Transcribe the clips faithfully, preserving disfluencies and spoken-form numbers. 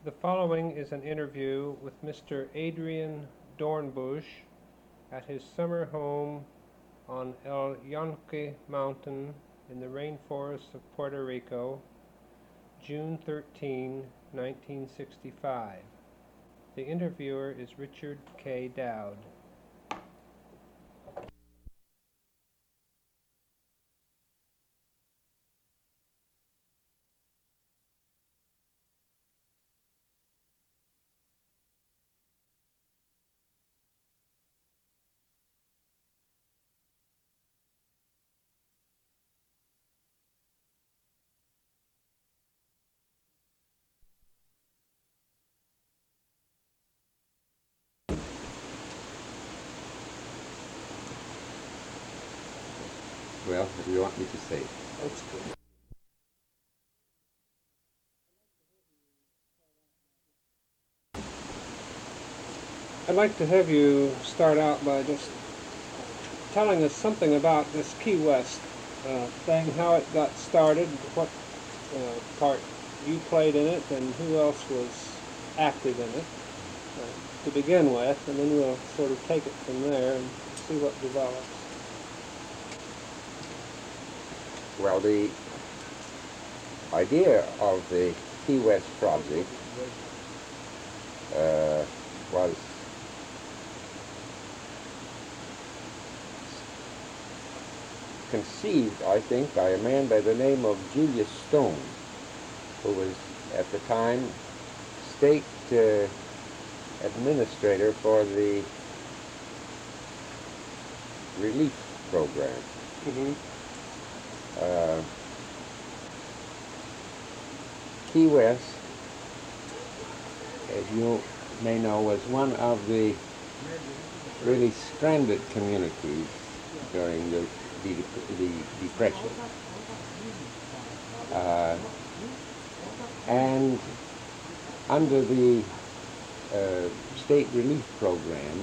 The following is an interview with Mister Adrian Dornbush at his summer home on El Yunque Mountain in the rainforests of Puerto Rico, June thirteenth, nineteen sixty-five. The interviewer is Richard K. Dowd. Well, what do you want me to say? That's good. I'd like to have you start out by just telling us something about this Key West uh, thing, how it got started, what uh, part you played in it, and who else was active in it uh, to begin with, and then we'll sort of take it from there and see what develops. Well, the idea of the Key West project uh, was conceived, I think, by a man by the name of Julius Stone, who was at the time state uh, administrator for the relief program. Mm-hmm. Uh, Key West, as you may know, was one of the really stranded communities during the, the, the Depression. Uh, and under the uh, state relief program,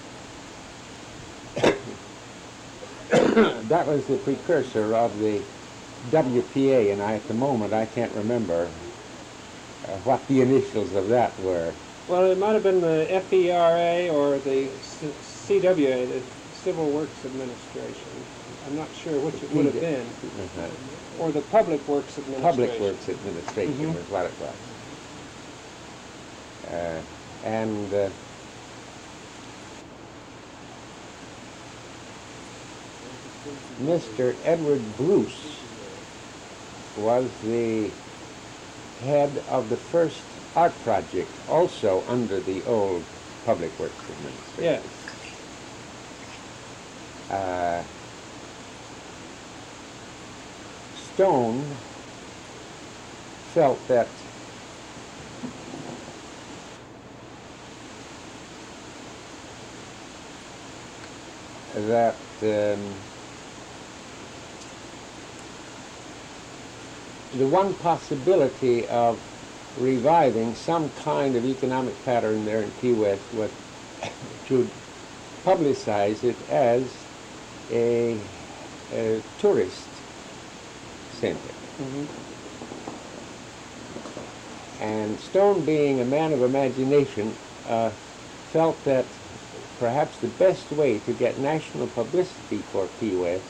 that was the precursor of the W P A, and I, at the moment, I can't remember uh, what the initials of that were. Well, it might have been the F E R A or the C W A, the Civil Works Administration. I'm not sure which it would have been. Uh-huh. Or the Public Works Administration. Public Works Administration Mm-hmm. was what it was. Uh, and uh, Mister Edward Bruce was the head of the first art project, also under the old Public Works Administration. Yes. Uh, Stone felt that that um, the one possibility of reviving some kind of economic pattern there in Key West was to publicize it as a, a tourist center. Mm-hmm. And Stone, being a man of imagination, uh, felt that perhaps the best way to get national publicity for Key West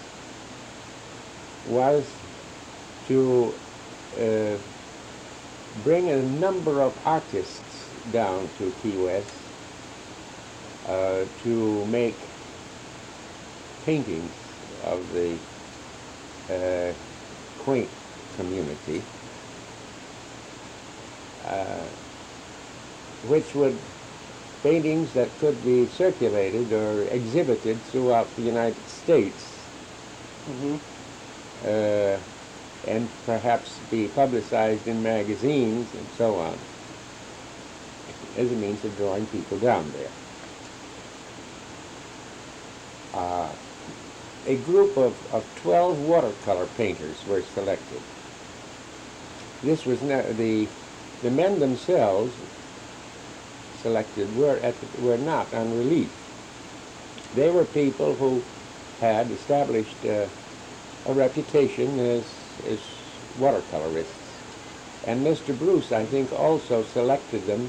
was to uh, bring a number of artists down to Key West uh, to make paintings of the uh, quaint community, uh, which would paintings that could be circulated or exhibited throughout the United States, Mm-hmm. uh, and perhaps be publicized in magazines and so on, as a means of drawing people down there. Uh, a group of, of twelve watercolor painters were selected. This was ne- the the men themselves selected were at the, were not on relief. They were people who had established uh, a reputation as as watercolorists, And Mister Bruce, I think, also selected them